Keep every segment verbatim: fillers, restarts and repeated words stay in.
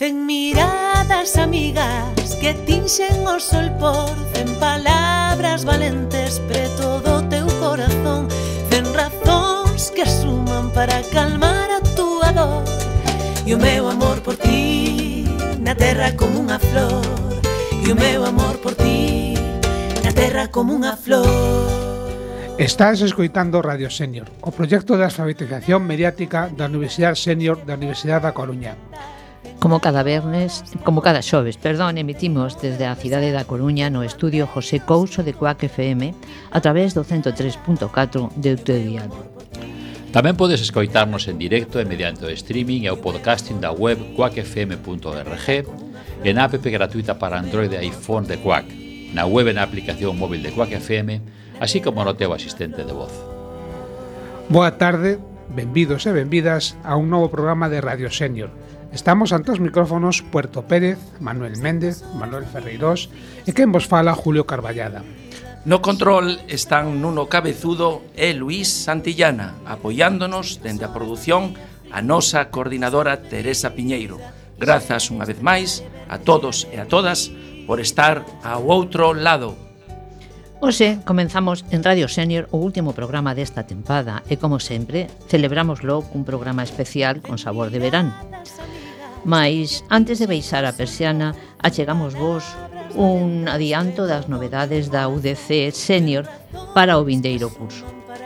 Ten miradas amigas que tinxen o sol por cen palabras valentes preto do teu corazón, cen razóns que suman para calmar a túa dor. E o meu amor por ti na terra como unha flor, e o meu amor por ti na terra como unha flor. Estás escoitando Radio Sénior, o proxecto de alfabetización mediática da Universidade Sénior da Universidade da Coruña. Como cada vernes, como cada xoves, perdón, emitimos desde a cidade da Coruña no estudio José Couso de Cuac F M a través do ciento tres punto catro de teu dial. Tamén podes escoitarnos en directo e mediante o streaming e o podcasting da web cuac f m punto org, en a app gratuita para Android e iPhone de Cuac, na web e na aplicación móvil de Cuac F M, así como no teu asistente de voz. Boa tarde, benvidos e benvidas a un novo programa de Radio Sénior. Estamos ante os micrófonos Puerto Pérez, Manuel Méndez, Manuel Ferreirós e quen vos fala Julio Carballada. No control están Nuno Cabezudo e Luís Santillana, apoiándonos dende a produción a nosa coordinadora Teresa Piñeiro. Grazas unha vez máis a todos e a todas por estar ao outro lado. Hoxe comenzamos en Radio Sénior o último programa desta tempada e, como sempre, celebrámoslo cun programa especial con sabor de verán. Mais, antes de baixar a persiana, achegamos vos un adianto das novedades da U D C Sénior para o vindeiro curso.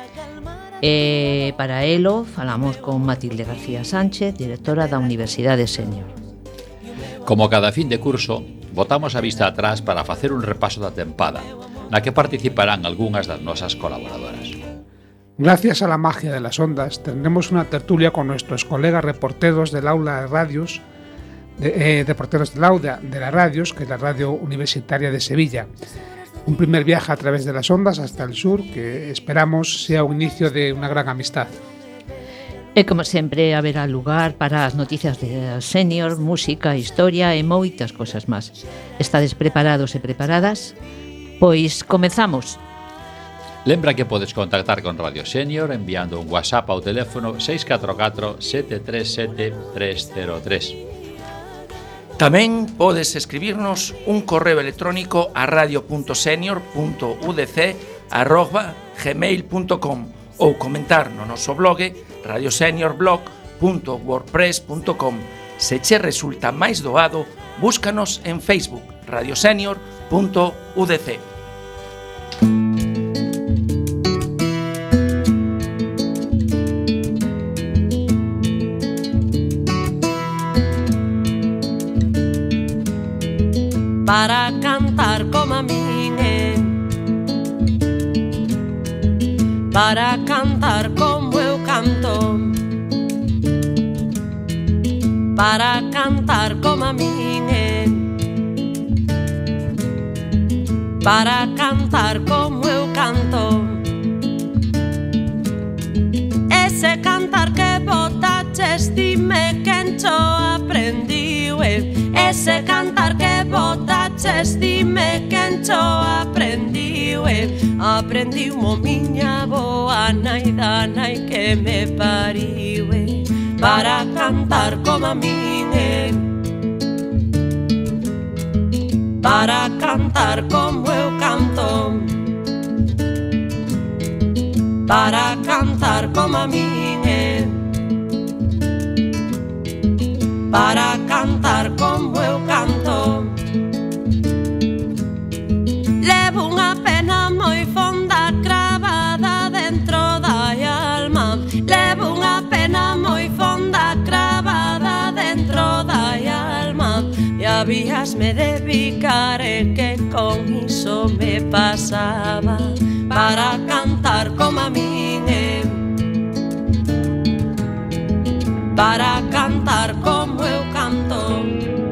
E para elo falamos con Matilde García Sánchez, directora da Universidade Sénior. Como cada fin de curso, botamos a vista atrás para facer un repaso da tempada, na que participarán algunhas das nosas colaboradoras. Gracias a la magia de las ondas, tendremos una tertulia con nuestros colegas reporteros del aula de radios, de, eh, reporteros del aula de las radios, que es la radio universitaria de Sevilla. Un primer viaje a través de las ondas hasta el sur, que esperamos sea un inicio de una gran amistad. E como sempre haberá lugar para as noticias de Sénior, música, historia e moitas cosas máis. Estades preparados e preparadas? Pois comezamos. Lembra que podes contactar con Radio Sénior enviando un WhatsApp ao teléfono seis catro catro sete tres sete tres cero tres. Tamén podes escribirnos un correo electrónico a radio punto senior punto u d c arroba gmail punto com ou comentar no noso blog radioseniorblog punto wordpress punto com. Se che resulta máis doado, búscanos en Facebook radiosenior punto u d c. Para cantar como a min, eh. Para cantar como eu canto, para cantar como a min, eh. Para cantar como eu canto, ese cantar que botaches, dime quen cho aprendiu, eh. Ese cantar que botaches, dime quen cho aprendiu, eh. Aprendiu mo miña boa nai da nai que me pariu, eh. Para cantar como a min, eh. Para cantar como eu canto, para cantar como a min, eh. Para cantar como eu canto. Levo unha pena moi fonda cravada dentro da alma. Levo unha pena moi fonda cravada dentro da alma. E habíasme de picar e que con iso me pasaba. Para cantar como a min, eh. Para cantar como eu canto.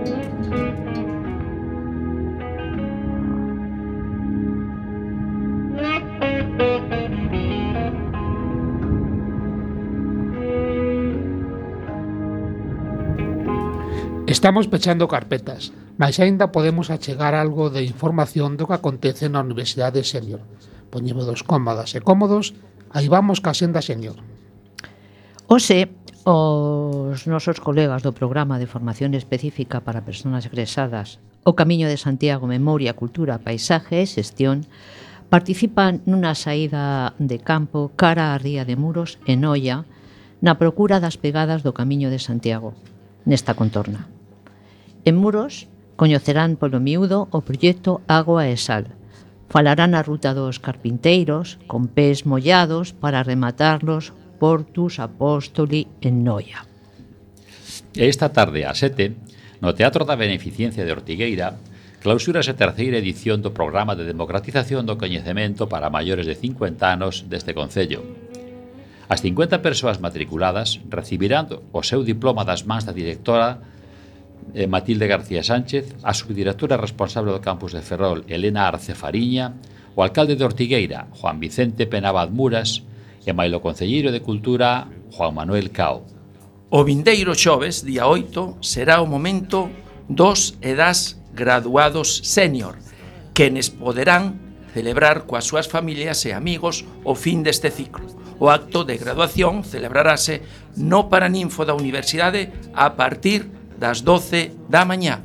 Estamos pechando carpetas, mas aínda podemos achegar algo de información do que acontece na Universidade Sénior. Poñémonos cómodas e cómodos, aí vamos ca Xenda Sénior. Hoxe, Os nosos colegas do programa de formación específica para persoas egresadas O Camiño de Santiago, Memoria, Cultura, Paisaje e Xestión participan nunha saída de campo cara á ría de Muros, en Noia, na procura das pegadas do Camiño de Santiago, nesta contorna. En Muros, coñecerán polo miúdo o proxecto Agua e Sal. Falarán a ruta dos carpinteiros, con pés mollados para rematarlos Portus Apóstoli en Noia. Esta tarde a sete, no Teatro da Beneficencia de Ortigueira, clausúrase a terceira edición do programa de democratización do coñecemento para maiores de cincuenta anos deste concello. As cincuenta persoas matriculadas recibirán o seu diploma das mans da directora Matilde García Sánchez, a subdirectora responsable do campus de Ferrol, Elena Arce Fariña, o alcalde de Ortigueira, Juan Vicente Penabad Muras, e mailo concelleiro de Cultura, Juan Manuel Cao. O vindeiro xoves, día oito, será o momento dos e das graduados sénior, quenes poderán celebrar coas súas familias e amigos o fin deste ciclo. O acto de graduación celebrarase no Paraninfo da Universidade a partir das doce da mañá.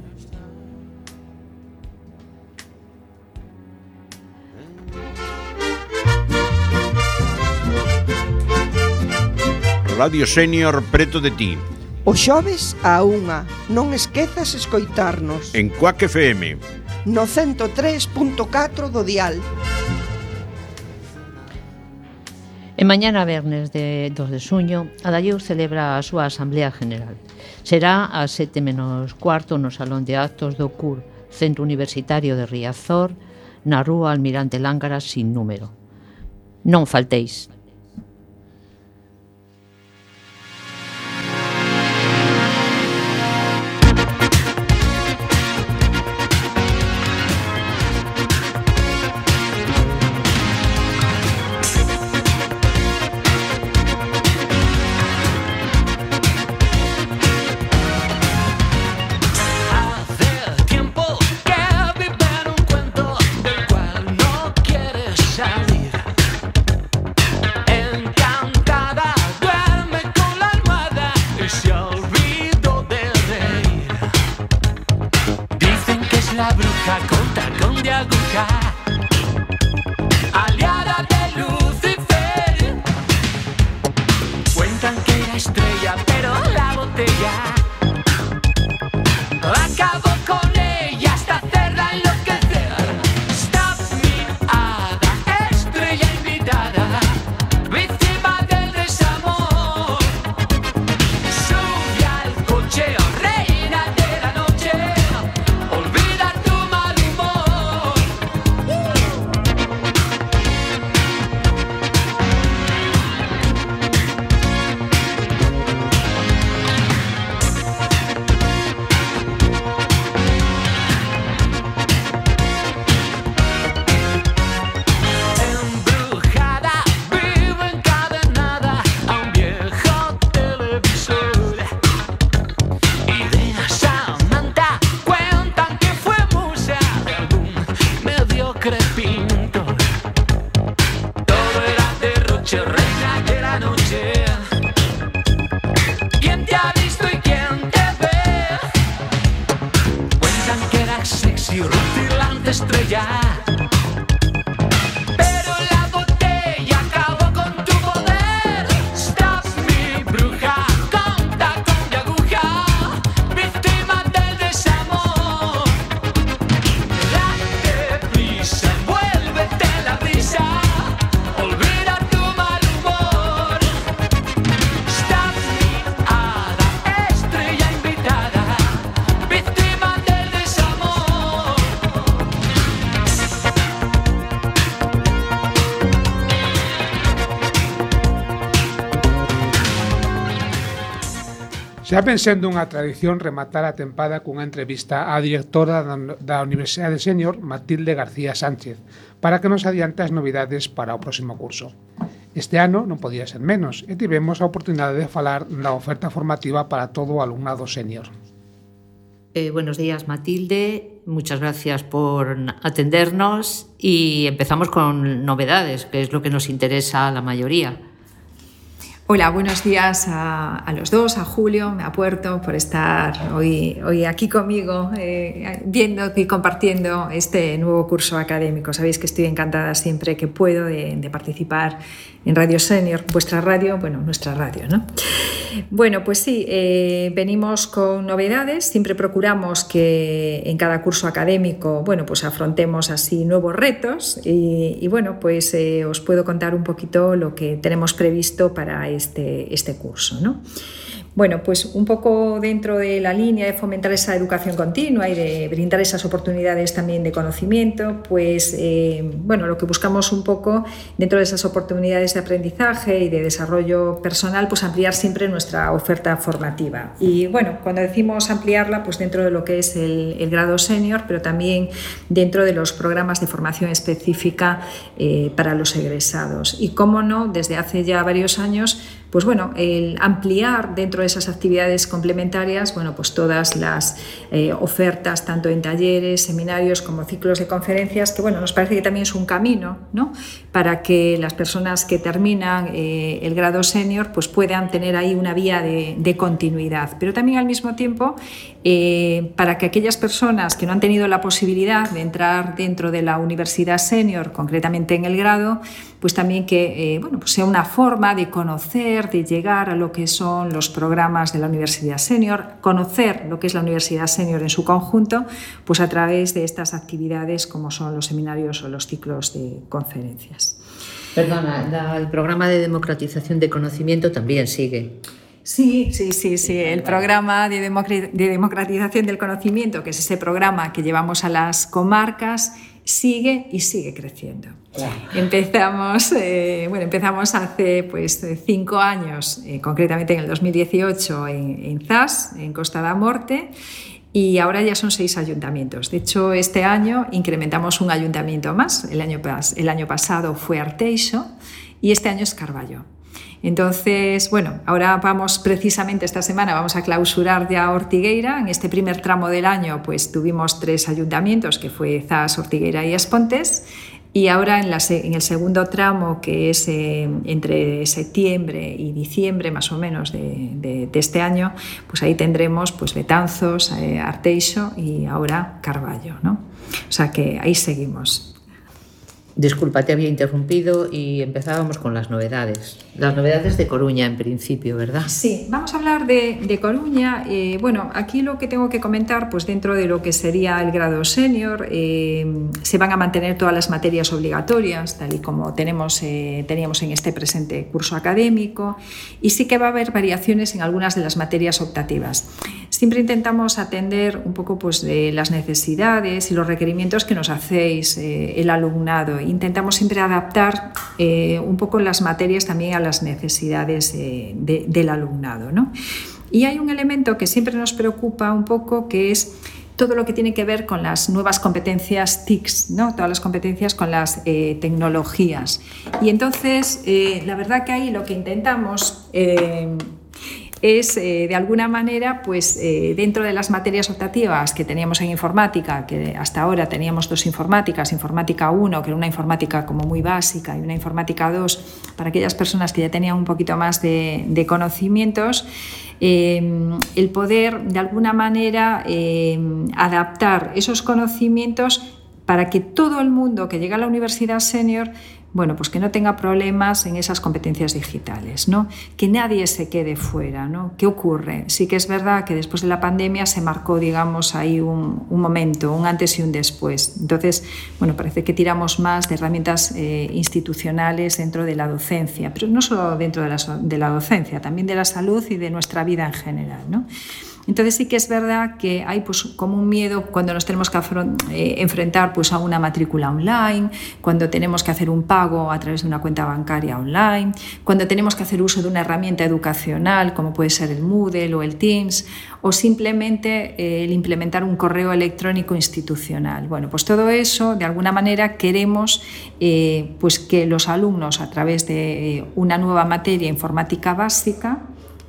Radio Senior preto de ti. O xoves á unha, non esquezas escoitarnos. En Cuac F M. No ciento tres punto catro do dial. E mañana vernes de dos de xuño, Adalleu celebra a súa Asamblea General. Será ás sete menos cuarto no Salón de Actos do C U R, Centro Universitario de Riazor, na rúa Almirante Lángara sin número. Non faltéis. Xa ven sendo unha tradición rematar a tempada cunha entrevista á directora da Universidade Senior, Matilde García Sánchez, para que nos adiante as novidades para o próximo curso. Este ano non podía ser menos e tivemos a oportunidade de falar da oferta formativa para todo o alumnado senior. Eh, buenos días, Matilde. Muchas gracias por atendernos y empezamos con novedades, que es lo que nos interesa a la mayoría. Hola, buenos días a, a los dos, a Julio, a Puerto, por estar hoy, hoy aquí conmigo, eh, viendo y compartiendo este nuevo curso académico. Sabéis que estoy encantada siempre que puedo de, de participar en Radio Senior, vuestra radio, bueno, nuestra radio, ¿no? Bueno, pues sí, eh, venimos con novedades, siempre procuramos que en cada curso académico, bueno, pues afrontemos así nuevos retos y, y bueno, pues eh, os puedo contar un poquito lo que tenemos previsto para este, este curso, ¿no? Bueno, pues un poco dentro de la línea de fomentar esa educación continua y de brindar esas oportunidades también de conocimiento, pues eh, bueno, lo que buscamos un poco dentro de esas oportunidades de aprendizaje y de desarrollo personal, pues ampliar siempre nuestra oferta formativa. Y bueno, cuando decimos ampliarla, pues dentro de lo que es el, el grado senior, pero también dentro de los programas de formación específica eh, para los egresados. Y cómo no, desde hace ya varios años, pues bueno, el ampliar dentro de esas actividades complementarias, bueno, pues todas las eh, ofertas, tanto en talleres, seminarios como ciclos de conferencias, que bueno, nos parece que también es un camino, ¿no?, para que las personas que terminan eh, el grado senior pues puedan tener ahí una vía de, de continuidad, pero también al mismo tiempo eh, para que aquellas personas que no han tenido la posibilidad de entrar dentro de la universidad senior, concretamente en el grado, pues también que eh, bueno, pues sea una forma de conocer, de llegar a lo que son los programas de la Universidad Senior, conocer lo que es la Universidad Senior en su conjunto, pues a través de estas actividades como son los seminarios o los ciclos de conferencias. Perdona, la, el programa de democratización de conocimiento también sigue. Sí, sí, sí, sí. El programa de democratización del conocimiento, que es ese programa que llevamos a las comarcas, sigue y sigue creciendo. Wow. Empezamos, eh, bueno, empezamos hace pues, cinco años, eh, concretamente en el dos mil dieciocho, en, en Zas, en Costa da Morte, y ahora ya son seis ayuntamientos. De hecho, este año incrementamos un ayuntamiento más. El año, el año pasado fue Arteixo y este año es Carballo. Entonces, bueno, ahora vamos precisamente esta semana, vamos a clausurar ya Ortigueira. En este primer tramo del año pues tuvimos tres ayuntamientos, que fue Zas, Ortigueira y As Pontes. Y ahora en, la, en el segundo tramo, que es eh, entre septiembre y diciembre más o menos de, de, de este año, pues ahí tendremos pues, Betanzos, eh, Arteixo y ahora Carballo, ¿no? O sea que ahí seguimos. Disculpa, te había interrumpido y empezábamos con las novedades. Las novedades de Coruña, en principio, ¿verdad? Sí, vamos a hablar de, de Coruña. Eh, bueno, aquí lo que tengo que comentar, pues dentro de lo que sería el grado senior, eh, se van a mantener todas las materias obligatorias, tal y como tenemos, eh, teníamos en este presente curso académico, y sí que va a haber variaciones en algunas de las materias optativas. Siempre intentamos atender un poco pues, de las necesidades y los requerimientos que nos hacéis eh, el alumnado. Intentamos siempre adaptar eh, un poco las materias también a las necesidades eh, de, del alumnado, ¿no? Y hay un elemento que siempre nos preocupa un poco, que es todo lo que tiene que ver con las nuevas competencias T I Cs, ¿no? Todas las competencias con las eh, tecnologías. Y entonces, eh, la verdad que ahí lo que intentamos eh, es, eh, de alguna manera, pues eh, dentro de las materias optativas que teníamos en informática, que hasta ahora teníamos dos informáticas, informática uno, que era una informática como muy básica, y una informática dos para aquellas personas que ya tenían un poquito más de, de conocimientos, eh, el poder, de alguna manera, eh, adaptar esos conocimientos para que todo el mundo que llega a la Universidad Senior, bueno, pues que no tenga problemas en esas competencias digitales, ¿no? Que nadie se quede fuera, ¿no? ¿Qué ocurre? Sí que es verdad que después de la pandemia se marcó, digamos, ahí un, un momento, un antes y un después. Entonces, bueno, parece que tiramos más de herramientas eh, institucionales dentro de la docencia, pero no solo dentro de la, de la docencia, también de la salud y de nuestra vida en general, ¿no? Entonces sí que es verdad que hay pues, como un miedo cuando nos tenemos que eh, enfrentar pues, a una matrícula online, cuando tenemos que hacer un pago a través de una cuenta bancaria online, cuando tenemos que hacer uso de una herramienta educacional como puede ser el Moodle o el Teams, o simplemente eh, el implementar un correo electrónico institucional. Bueno, pues todo eso, de alguna manera, queremos eh, pues que los alumnos, a través de una nueva materia informática básica,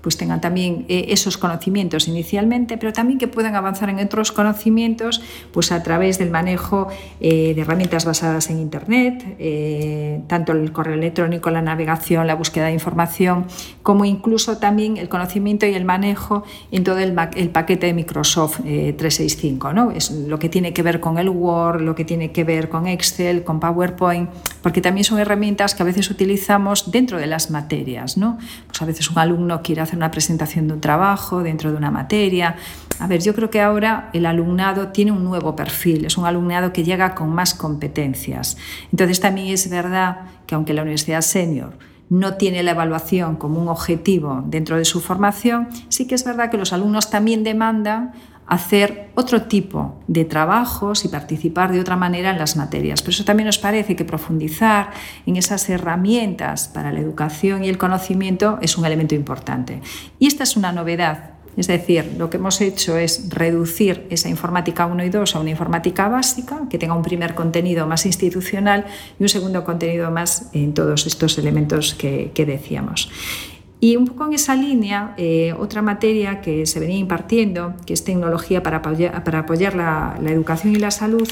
pues tengan también eh, esos conocimientos inicialmente, pero también que puedan avanzar en otros conocimientos pues a través del manejo eh, de herramientas basadas en Internet, eh, tanto el correo electrónico, la navegación, la búsqueda de información, como incluso también el conocimiento y el manejo en todo el, el paquete de Microsoft eh, trescientos sesenta y cinco, ¿no? Es lo que tiene que ver con el Word, lo que tiene que ver con Excel, con PowerPoint, porque también son herramientas que a veces utilizamos dentro de las materias, ¿no? Pues a veces un alumno quiere hacer una presentación de un trabajo dentro de una materia. A ver, yo creo que ahora el alumnado tiene un nuevo perfil, es un alumnado que llega con más competencias. Entonces también es verdad que aunque la Universidad Senior no tiene la evaluación como un objetivo dentro de su formación, sí que es verdad que los alumnos también demandan hacer otro tipo de trabajos y participar de otra manera en las materias. Por eso también nos parece que profundizar en esas herramientas para la educación y el conocimiento es un elemento importante. Y esta es una novedad. Es decir, lo que hemos hecho es reducir esa informática uno y dos a una informática básica, que tenga un primer contenido más institucional y un segundo contenido más en todos estos elementos que, que decíamos. Y un poco en esa línea, eh, otra materia que se venía impartiendo, que es tecnología para apoyar, para apoyar la, la educación y la salud.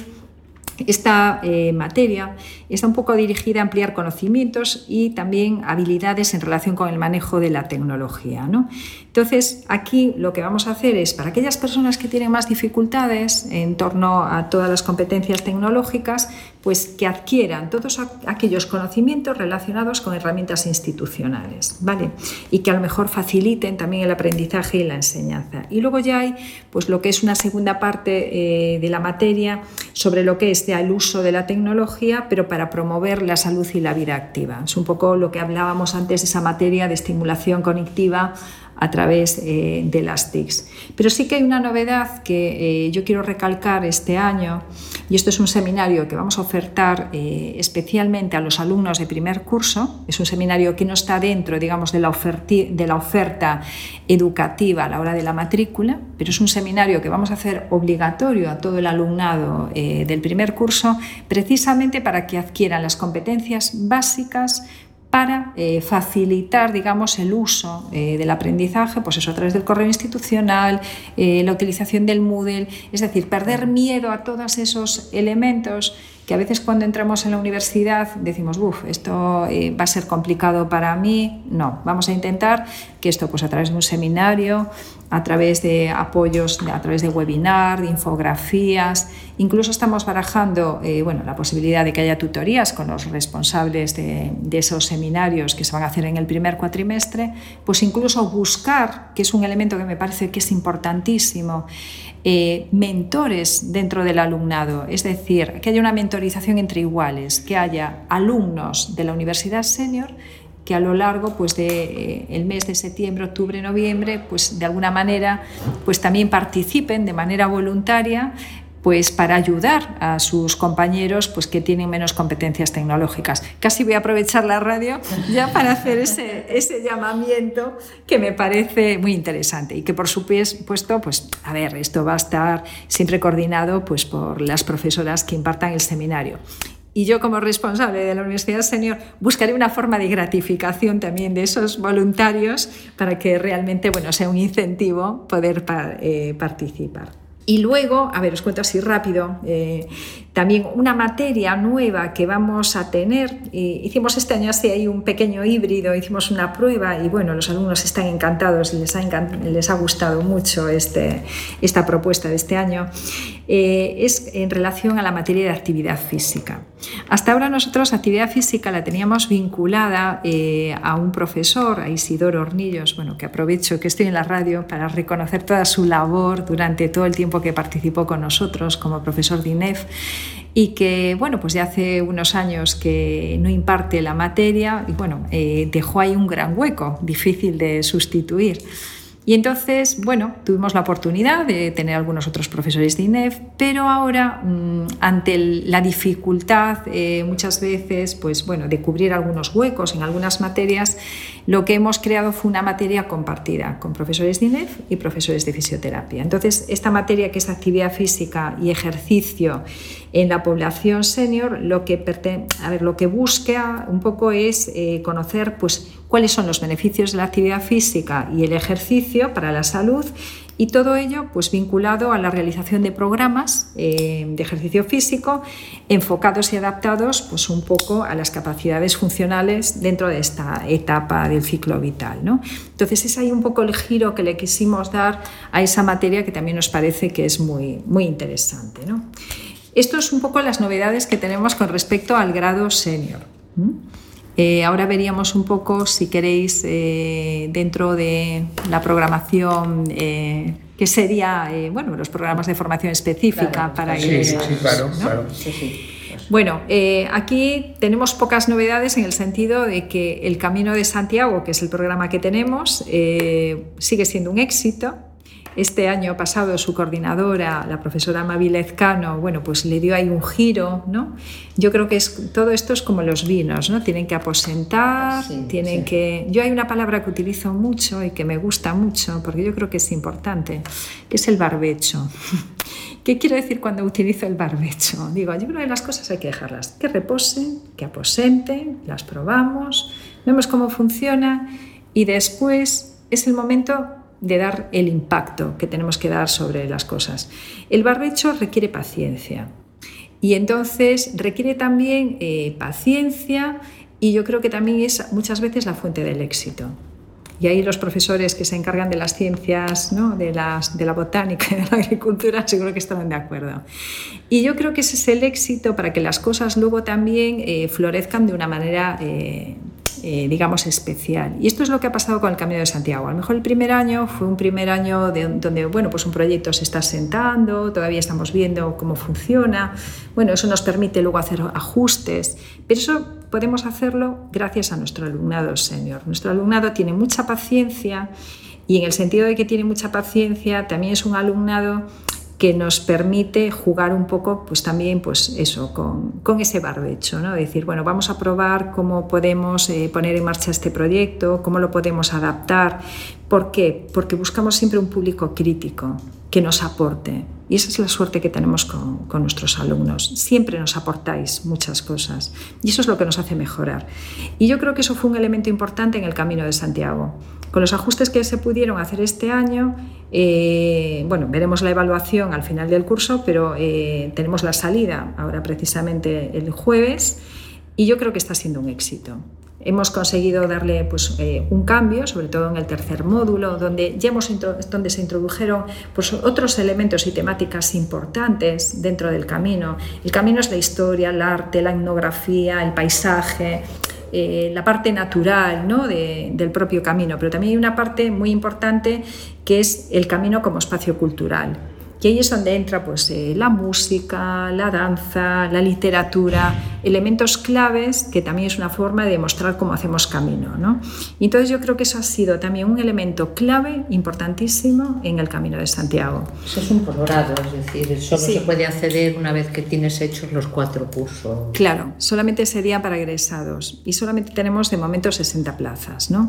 Esta eh, materia está un poco dirigida a ampliar conocimientos y también habilidades en relación con el manejo de la tecnología, ¿no? Entonces, aquí lo que vamos a hacer es, para aquellas personas que tienen más dificultades en torno a todas las competencias tecnológicas, pues que adquieran todos aquellos conocimientos relacionados con herramientas institucionales, ¿vale? Y que a lo mejor faciliten también el aprendizaje y la enseñanza. Y luego ya hay pues lo que es una segunda parte eh, de la materia sobre lo que es ya el uso de la tecnología, pero para promover la salud y la vida activa. Es un poco lo que hablábamos antes, esa materia de estimulación cognitiva a través eh, de las T I Cs. Pero sí que hay una novedad que eh, yo quiero recalcar este año, y esto es un seminario que vamos a ofertar eh, especialmente a los alumnos de primer curso. Es un seminario que no está dentro, digamos, de la, oferti, de la oferta educativa a la hora de la matrícula, pero es un seminario que vamos a hacer obligatorio a todo el alumnado eh, del primer curso, precisamente para que adquieran las competencias básicas para eh, facilitar, digamos, el uso eh, del aprendizaje, pues eso, a través del correo institucional, eh, la utilización del Moodle, es decir, perder miedo a todos esos elementos que a veces cuando entramos en la universidad decimos, uff, esto eh, va a ser complicado para mí. No, vamos a intentar que esto, pues a través de un seminario, a través de apoyos, a través de webinar, de infografías, incluso estamos barajando eh, bueno, la posibilidad de que haya tutorías con los responsables de, de esos seminarios que se van a hacer en el primer cuatrimestre, pues incluso buscar, que es un elemento que me parece que es importantísimo, eh, mentores dentro del alumnado, es decir, que haya una mentorización entre iguales, que haya alumnos de la Universidad Senior que a lo largo pues, de, eh, el mes de septiembre, octubre, noviembre, pues de alguna manera pues, también participen de manera voluntaria pues, para ayudar a sus compañeros pues, que tienen menos competencias tecnológicas. Casi voy a aprovechar la radio ya para hacer ese, ese llamamiento que me parece muy interesante y que por supuesto, pues, a ver, esto va a estar siempre coordinado pues, por las profesoras que impartan el seminario. Y yo, como responsable de la Universidad Senior, buscaré una forma de gratificación también de esos voluntarios para que realmente bueno, sea un incentivo poder par, eh, participar. Y luego, a ver, os cuento así rápido, eh, también una materia nueva que vamos a tener. Eh, hicimos este año así ahí un pequeño híbrido, hicimos una prueba y bueno, los alumnos están encantados y les ha, encant- les ha gustado mucho este, esta propuesta de este año. Eh, es en relación a la materia de actividad física. Hasta ahora nosotros actividad física la teníamos vinculada eh, a un profesor, a Isidoro Hornillos, bueno, que aprovecho que estoy en la radio para reconocer toda su labor durante todo el tiempo que participó con nosotros como profesor de I N E F y que, bueno, pues ya hace unos años que no imparte la materia y, bueno, eh, dejó ahí un gran hueco, difícil de sustituir. Y entonces, bueno, tuvimos la oportunidad de tener algunos otros profesores de I N E F, pero ahora, mmm, ante el, la dificultad eh, muchas veces, pues bueno, de cubrir algunos huecos en algunas materias, lo que hemos creado fue una materia compartida con profesores de I N E F y profesores de fisioterapia. Entonces, esta materia que es actividad física y ejercicio en la población senior lo que, perten- a ver, lo que busca un poco es eh, conocer pues, cuáles son los beneficios de la actividad física y el ejercicio para la salud, y todo ello pues, vinculado a la realización de programas eh, de ejercicio físico enfocados y adaptados pues, un poco a las capacidades funcionales dentro de esta etapa del ciclo vital, ¿no? Entonces es ahí un poco el giro que le quisimos dar a esa materia, que también nos parece que es muy, muy interesante, ¿no? Esto es un poco las novedades que tenemos con respecto al grado senior. ¿Mm? Eh, ahora veríamos un poco, si queréis, eh, dentro de la programación, eh, que sería, eh, bueno, los programas de formación específica claro, para sí, ellos. Sí, sí, claro, ¿no? claro. Sí, sí. Bueno, eh, aquí tenemos pocas novedades en el sentido de que el Camino de Santiago, que es el programa que tenemos, eh, sigue siendo un éxito. Este año pasado su coordinadora, la profesora Mavi Lezcano, bueno, pues le dio ahí un giro, ¿no? Yo creo que es, todo esto es como los vinos, ¿no? Tienen que aposentar, sí, tienen sí. que... Yo hay una palabra que utilizo mucho y que me gusta mucho, porque yo creo que es importante, que es el barbecho. ¿Qué quiero decir cuando utilizo el barbecho? Digo, yo creo que las cosas hay que dejarlas, que reposen, que aposenten, las probamos, vemos cómo funciona y después es el momento de dar el impacto que tenemos que dar sobre las cosas. El barbecho requiere paciencia y entonces requiere también eh, paciencia, y yo creo que también es muchas veces la fuente del éxito. Y ahí los profesores que se encargan de las ciencias, ¿no? de, las, de la botánica y de la agricultura seguro que estarán de acuerdo. Y yo creo que ese es el éxito para que las cosas luego también eh, florezcan de una manera eh, Eh, digamos especial. Y esto es lo que ha pasado con el Camino de Santiago. A lo mejor el primer año fue un primer año de, donde bueno, pues un proyecto se está sentando, todavía estamos viendo cómo funciona. Bueno, eso nos permite luego hacer ajustes, pero eso podemos hacerlo gracias a nuestro alumnado senior. Nuestro alumnado tiene mucha paciencia, y en el sentido de que tiene mucha paciencia, también es un alumnado que nos permite jugar un poco, pues también, pues eso, con, con ese barbecho, ¿no? Decir, bueno, vamos a probar cómo podemos eh, poner en marcha este proyecto, cómo lo podemos adaptar. ¿Por qué? Porque buscamos siempre un público crítico que nos aporte. Y esa es la suerte que tenemos con, con nuestros alumnos. Siempre nos aportáis muchas cosas y eso es lo que nos hace mejorar. Y yo creo que eso fue un elemento importante en el Camino de Santiago. Con los ajustes que se pudieron hacer este año, eh, bueno, veremos la evaluación al final del curso, pero eh, tenemos la salida ahora precisamente el jueves, y yo creo que está siendo un éxito. Hemos conseguido darle pues, eh, un cambio, sobre todo en el tercer módulo, donde ya hemos donde se introdujeron pues, otros elementos y temáticas importantes dentro del camino. El camino es la historia, el arte, la etnografía, el paisaje, eh, la parte natural, ¿no? de, del propio camino, pero también hay una parte muy importante que es el camino como espacio cultural. Y ahí es donde entra pues, eh, la música, la danza, la literatura, elementos claves que también es una forma de mostrar cómo hacemos camino, ¿no? Y entonces yo creo que eso ha sido también un elemento clave, importantísimo, en el Camino de Santiago. Eso es un posgrado, es decir, solo sí. se puede acceder una vez que tienes hechos los cuatro cursos. Claro, solamente sería para egresados y solamente tenemos de momento sesenta plazas, ¿no?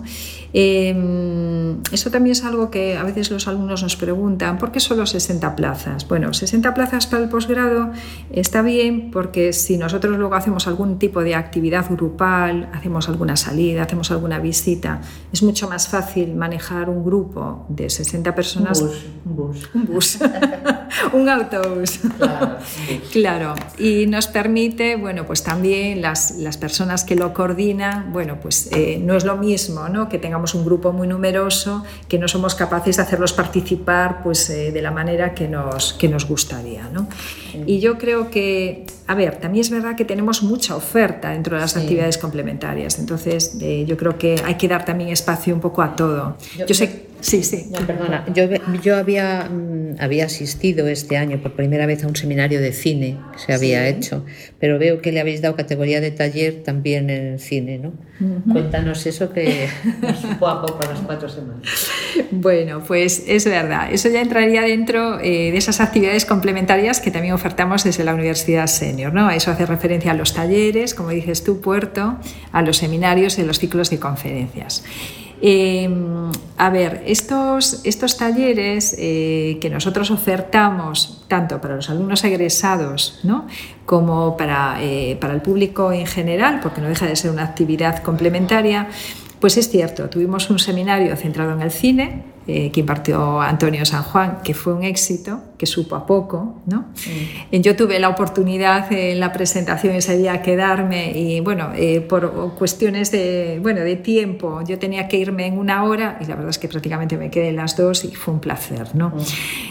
Eh, eso también es algo que a veces los alumnos nos preguntan, ¿por qué solo sesenta plazas? Bueno, sesenta plazas para el posgrado está bien, porque si nosotros luego hacemos algún tipo de actividad grupal, hacemos alguna salida, hacemos alguna visita, es mucho más fácil manejar un grupo de sesenta personas. Un bus. Un bus. Un bus. Un autobús. Claro, claro. Y nos permite, bueno, pues también las, las personas que lo coordinan, bueno, pues eh, no es lo mismo, ¿no? Que tengamos un grupo muy numeroso, que no somos capaces de hacerlos participar pues, eh, de la manera que nos, que nos gustaría, ¿no? Sí. Y yo creo que, a ver, también es verdad que tenemos mucha oferta dentro de las sí. actividades complementarias, entonces eh, yo creo que hay que dar también espacio un poco a todo. Yo, yo sé, sí, sí. No, perdona, yo, yo había, había asistido este año por primera vez a un seminario de cine que se había sí. hecho, pero veo que le habéis dado categoría de taller también en cine, ¿no? Uh-huh. Cuéntanos eso que nos supo a poco a las cuatro semanas. Bueno, pues es verdad, eso ya entraría dentro eh, de esas actividades complementarias que también ofertamos desde la Universidad Senior, ¿no? A eso hace referencia a los talleres, como dices tú, Puerto, a los seminarios y a los ciclos de conferencias. Eh, a ver, estos, estos talleres eh, que nosotros ofertamos tanto para los alumnos egresados, ¿no?, como para, eh, para el público en general, porque no deja de ser una actividad complementaria, pues es cierto, tuvimos un seminario centrado en el cine, eh, que impartió Antonio San Juan, que fue un éxito, que supo a poco, ¿no? Mm. Yo tuve la oportunidad en la presentación ese día quedarme y, bueno, eh, por cuestiones de, bueno, de tiempo, yo tenía que irme en una hora y la verdad es que prácticamente me quedé en las dos y fue un placer, ¿no? Mm.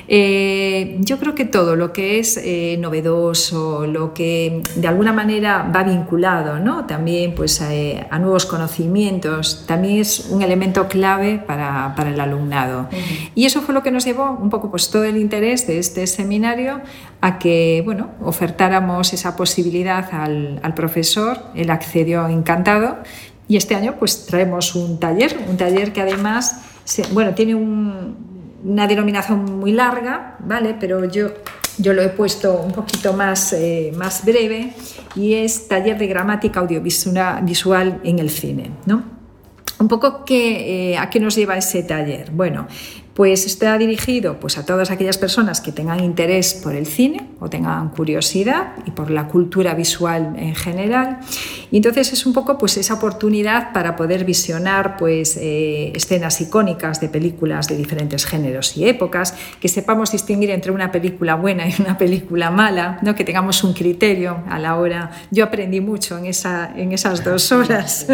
Eh, yo creo que todo lo que es eh, novedoso, lo que de alguna manera va vinculado, ¿no?, también pues, eh, a nuevos conocimientos, también es un elemento clave para, para el alumnado. Uh-huh. Y eso fue lo que nos llevó un poco pues todo el interés de este seminario a que, bueno, ofertáramos esa posibilidad al, al profesor. Él accedió encantado y este año pues traemos un taller, un taller que además se, bueno, tiene un, una denominación muy larga, ¿vale? Pero yo Yo lo he puesto un poquito más, eh, más breve y es taller de gramática audiovisual en el cine, ¿no? Un poco que, eh, ¿a qué nos lleva ese taller? Bueno, pues está dirigido pues, a todas aquellas personas que tengan interés por el cine o tengan curiosidad y por la cultura visual en general. Y entonces es un poco pues, esa oportunidad para poder visionar pues, eh, escenas icónicas de películas de diferentes géneros y épocas, que sepamos distinguir entre una película buena y una película mala, ¿no? Que tengamos un criterio a la hora. Yo aprendí mucho en, esa, en esas dos horas.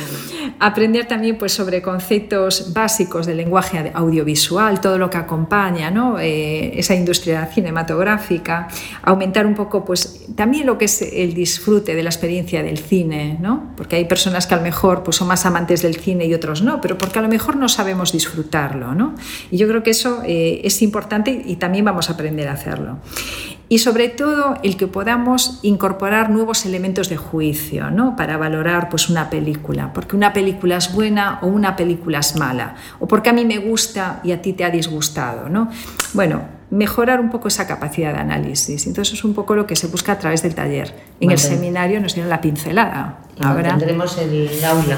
Aprender también pues, sobre conceptos básicos del lenguaje audiovisual, todo lo que acompaña, ¿no? eh, esa industria cinematográfica, aumentar un poco pues, también lo que es el disfrute de la experiencia del cine, ¿no? Porque hay personas que a lo mejor pues, son más amantes del cine y otros no, pero porque a lo mejor no sabemos disfrutarlo, ¿no? Y yo creo que eso eh, es importante y también vamos a aprender a hacerlo. Y sobre todo el que podamos incorporar nuevos elementos de juicio, ¿no? Para valorar pues, una película, porque una película es buena o una película es mala, o porque a mí me gusta y a ti te ha disgustado, ¿no? Bueno, mejorar un poco esa capacidad de análisis. Entonces es un poco lo que se busca a través del taller. En Mantén. el seminario nos dieron la pincelada. Y ahora tendremos el aula.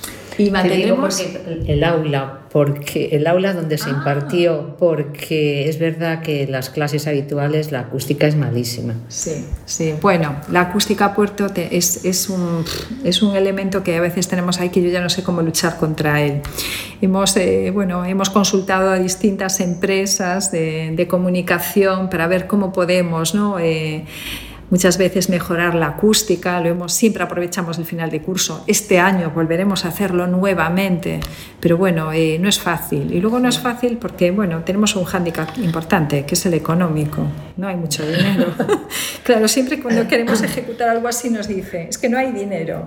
Y mantendremos el, el aula, porque el aula donde se ah. impartió, porque es verdad que las clases habituales la acústica es malísima. Sí, sí. Bueno, la acústica Puerto te, es, es, un, es un elemento que a veces tenemos ahí que yo ya no sé cómo luchar contra él. Hemos, eh, bueno, hemos consultado a distintas empresas de, de comunicación para ver cómo podemos, ¿no? Eh, muchas veces mejorar la acústica, lo hemos, siempre aprovechamos el final de curso. Este año volveremos a hacerlo nuevamente, pero bueno, eh, no es fácil. Y luego no es fácil porque, bueno, tenemos un hándicap importante, que es el económico. No hay mucho dinero. Claro, siempre cuando queremos ejecutar algo así nos dice, es que no hay dinero.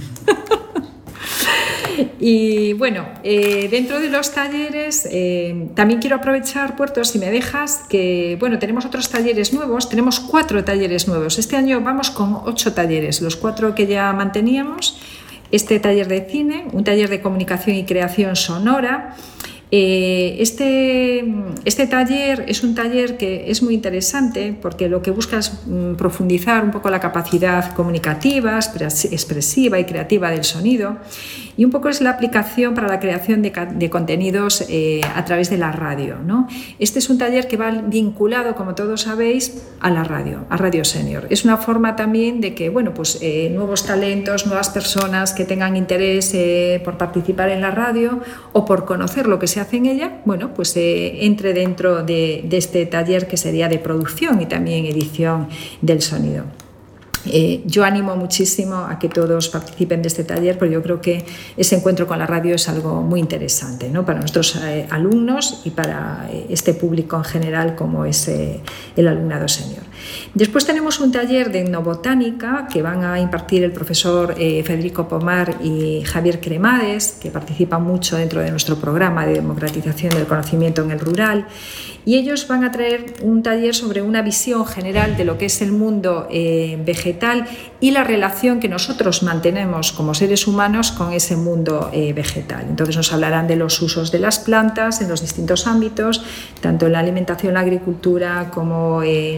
Y bueno, eh, dentro de los talleres eh, también quiero aprovechar, Puerto, si me dejas, que bueno, tenemos otros talleres nuevos, tenemos cuatro talleres nuevos. Este año vamos con ocho talleres, los cuatro que ya manteníamos, este taller de cine, un taller de comunicación y creación sonora. Eh, este, este taller es un taller que es muy interesante porque lo que busca es mm, profundizar un poco la capacidad comunicativa, expresiva y creativa del sonido, y un poco es la aplicación para la creación de, de contenidos eh, a través de la radio, ¿no? Este es un taller que va vinculado, como todos sabéis, a la radio, a Radio Senior. Es una forma también de que, bueno, pues, eh, nuevos talentos, nuevas personas que tengan interés eh, por participar en la radio o por conocer lo que se hace en ella, bueno, pues eh, entre dentro de, de este taller que sería de producción y también edición del sonido. Eh, yo animo muchísimo a que todos participen de este taller, porque yo creo que ese encuentro con la radio es algo muy interesante, ¿no? Para nuestros eh, alumnos y para eh, este público en general como es eh, el alumnado senior. Después tenemos un taller de etnobotánica que van a impartir el profesor eh, Federico Pomar y Javier Cremades, que participan mucho dentro de nuestro programa de democratización del conocimiento en el rural, y ellos van a traer un taller sobre una visión general de lo que es el mundo eh, vegetal y la relación que nosotros mantenemos como seres humanos con ese mundo eh, vegetal. Entonces nos hablarán de los usos de las plantas en los distintos ámbitos, tanto en la alimentación, la agricultura como en la medicina,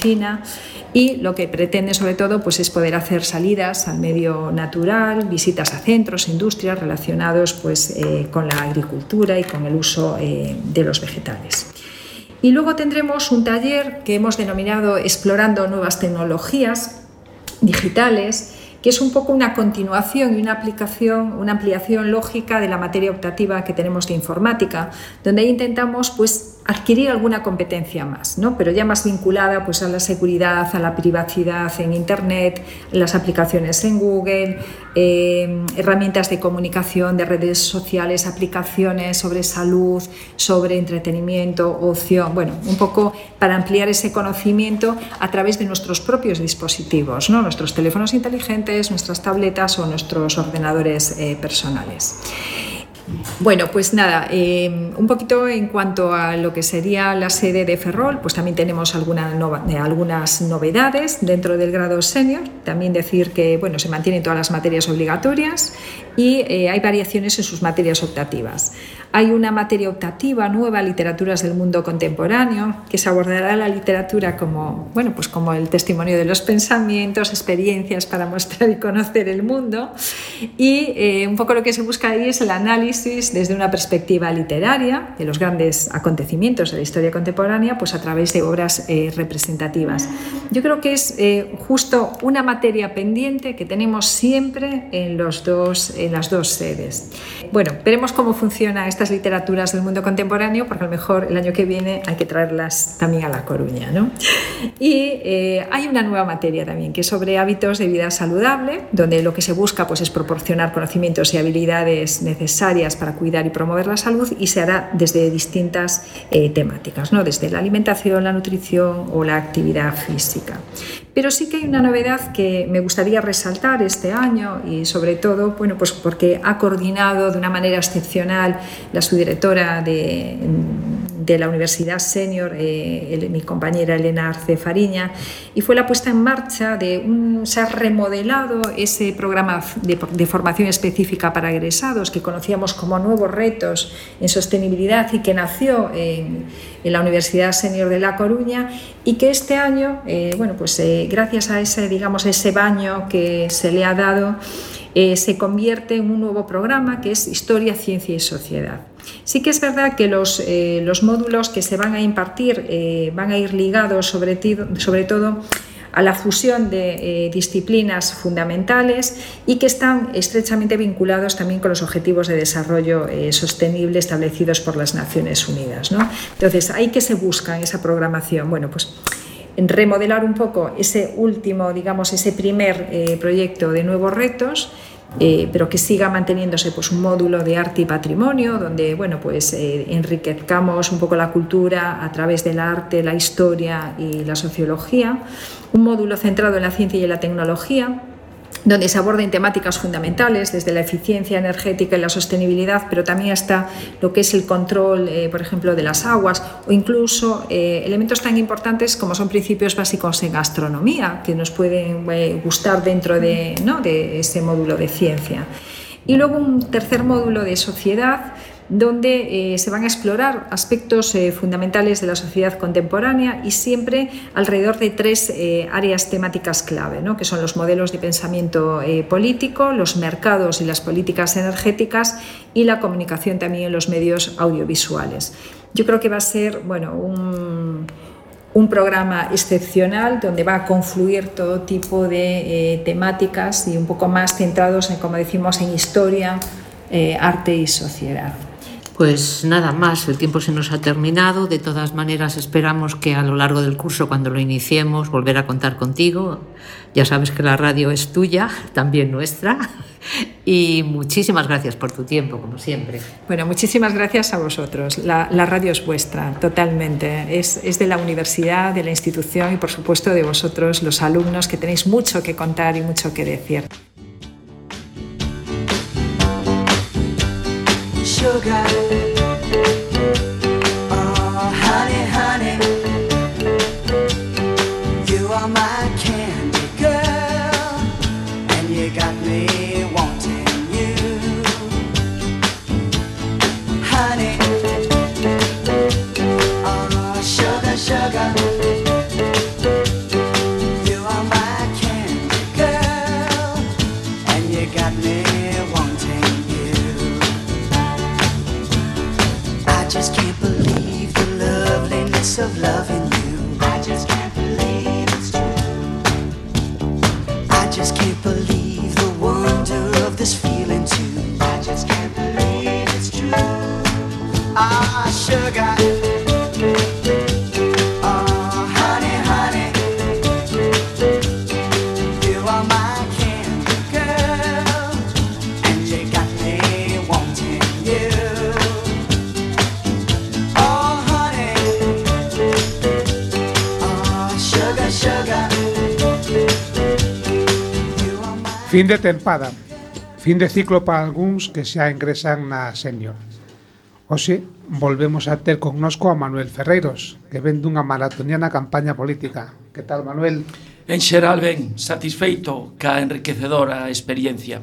fina, y lo que pretende sobre todo pues es poder hacer salidas al medio natural, visitas a centros, industrias relacionados pues eh, con la agricultura y con el uso eh, de los vegetales. Y luego tendremos un taller que hemos denominado Explorando nuevas tecnologías digitales, que es un poco una continuación y una aplicación, una ampliación lógica de la materia optativa que tenemos de informática, donde ahí intentamos pues adquirir alguna competencia más, ¿no? Pero ya más vinculada pues a la seguridad, a la privacidad en Internet, las aplicaciones en Google, eh, herramientas de comunicación, de redes sociales, aplicaciones sobre salud, sobre entretenimiento, ocio, bueno, un poco para ampliar ese conocimiento a través de nuestros propios dispositivos, ¿no? Nuestros teléfonos inteligentes, nuestras tabletas o nuestros ordenadores eh, personales. Bueno, pues nada, eh, un poquito en cuanto a lo que sería la sede de Ferrol, pues también tenemos alguna nova, eh, algunas novedades dentro del grado senior. También decir que bueno, se mantienen todas las materias obligatorias y eh, hay variaciones en sus materias optativas. Hay una materia optativa nueva, Literaturas del Mundo Contemporáneo, que se abordará la literatura como, bueno, pues como el testimonio de los pensamientos, experiencias para mostrar y conocer el mundo. Y eh, un poco lo que se busca ahí es el análisis desde una perspectiva literaria de los grandes acontecimientos de la historia contemporánea, pues a través de obras eh, representativas. Yo creo que es eh, justo una materia pendiente que tenemos siempre en, los dos, en las dos sedes. Bueno, veremos cómo funciona esta literaturas del mundo contemporáneo, porque a lo mejor el año que viene hay que traerlas también a La Coruña, ¿no? Y eh, hay una nueva materia también que es sobre hábitos de vida saludable, donde lo que se busca pues, es proporcionar conocimientos y habilidades necesarias para cuidar y promover la salud, y se hará desde distintas eh, temáticas, ¿no? Desde la alimentación, la nutrición o la actividad física. Pero sí que hay una novedad que me gustaría resaltar este año, y sobre todo bueno, pues porque ha coordinado de una manera excepcional la subdirectora de, de la Universidad Senior, eh, mi compañera Elena Arce Fariña, y fue la puesta en marcha de un, se ha remodelado ese programa de, de formación específica para egresados que conocíamos como Nuevos Retos en Sostenibilidad y que nació en, en la Universidad Senior de La Coruña, y que este año, eh, bueno, pues eh, gracias a ese, digamos, ese baño que se le ha dado, Eh, se convierte en un nuevo programa que es Historia, Ciencia y Sociedad. Sí que es verdad que los, eh, los módulos que se van a impartir eh, van a ir ligados sobre, sobre todo a la fusión de eh, disciplinas fundamentales y que están estrechamente vinculados también con los objetivos de desarrollo eh, sostenible establecidos por las Naciones Unidas, ¿no? Entonces, ¿ahí qué se busca en esa programación? Bueno, pues en remodelar un poco ese último, digamos, ese primer eh, proyecto de Nuevos Retos, eh, pero que siga manteniéndose pues, un módulo de arte y patrimonio, donde bueno, pues, eh, enriquezcamos un poco la cultura a través del arte, la historia y la sociología, un módulo centrado en la ciencia y en la tecnología, donde se aborden temáticas fundamentales desde la eficiencia energética y la sostenibilidad, pero también está lo que es el control, eh, por ejemplo, de las aguas, o incluso eh, elementos tan importantes como son principios básicos en gastronomía, que nos pueden eh, gustar dentro de, ¿no? de ese módulo de ciencia. Y luego un tercer módulo de sociedad, donde eh, se van a explorar aspectos eh, fundamentales de la sociedad contemporánea y siempre alrededor de tres eh, áreas temáticas clave, ¿no? Que son los modelos de pensamiento eh, político, los mercados y las políticas energéticas y la comunicación también en los medios audiovisuales. Yo creo que va a ser bueno, un, un programa excepcional donde va a confluir todo tipo de eh, temáticas y un poco más centrados en, como decimos, en historia, eh, arte y sociedad. Pues nada más, el tiempo se nos ha terminado. De todas maneras, esperamos que a lo largo del curso, cuando lo iniciemos, volver a contar contigo. Ya sabes que la radio es tuya, también nuestra. Y muchísimas gracias por tu tiempo, como siempre. Bueno, muchísimas gracias a vosotros. La, la radio es vuestra, totalmente. Es, es de la universidad, de la institución y, por supuesto, de vosotros, los alumnos, que tenéis mucho que contar y mucho que decir. Sugar, oh honey, honey, you are my candy girl, and you got me wanting you, honey, oh sugar, sugar. just can't believe the loveliness of loving you. I just can't believe it's true. I just can't believe the wonder of this feeling too. I just can't believe it's true. Ah, sugar. Oh, honey, honey. You are my candy girl, and you got me wanting you. Oh, honey. Oh, sugar, sugar. Fin de tempada. Fin de ciclo para algúns que xa ingresan na senior. Hoxe volvemos a ter connosco a Manuel Ferreiros, que ven dunha maratoniana campaña política. Que tal, Manuel? En xeral ben, satisfeito ca enriquecedora experiencia.